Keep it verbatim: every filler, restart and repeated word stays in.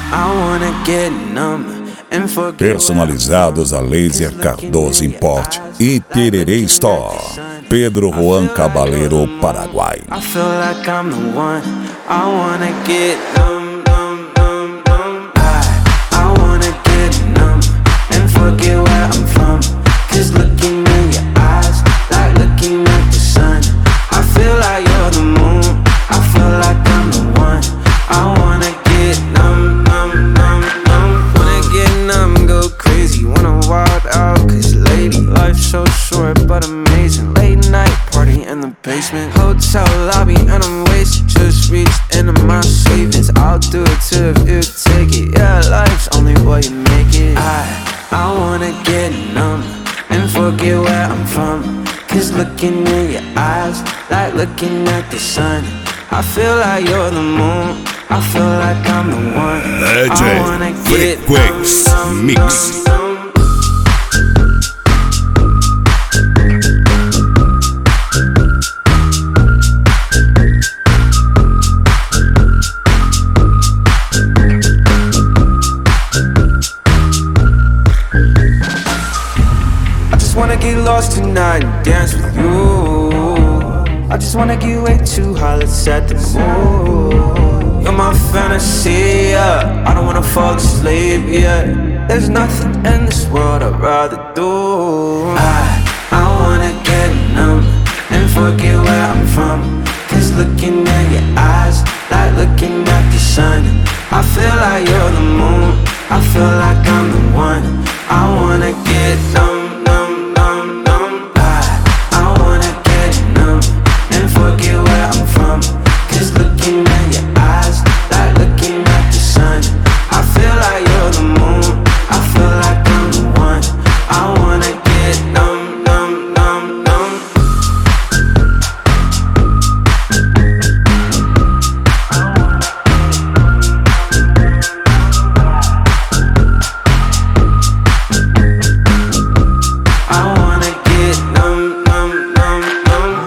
Personalizados a laser Cardoso Import e Tererê Store. Pedro Juan Cabaleiro, Paraguai. I feel like I'm the one. I wanna get numb, numb, numb, numb. I, I wanna get numb and forget where I'm from. Cause looking in your eyes, like looking at the sun. I feel like you're the moon. I feel like I'm the one. I wanna get numb, numb, numb, numb. Wanna get numb, go crazy, wanna wild out. Cause lady, life's so short but amazing. Late night party in the basement, hotel lobby and I'm wasted. Just reached into my savings, I'll do it too if you take it. Yeah, life's only what you make it. I, I wanna get numb and forget where I'm from. Cause looking in your eyes, like looking at the sun. I feel like you're the moon. I feel like I'm the one. I wanna get Frequência Mix. I just wanna get lost tonight and dance with you. I just wanna get way too high, let's set the mood. You're my fantasy, yeah. I don't wanna fall asleep, yeah. There's nothing in this world I'd rather do. I, I wanna get numb and forget where I'm from. Cause looking at your eyes, like looking at the sun. I feel like you're the moon. I feel like I'm the one. I wanna get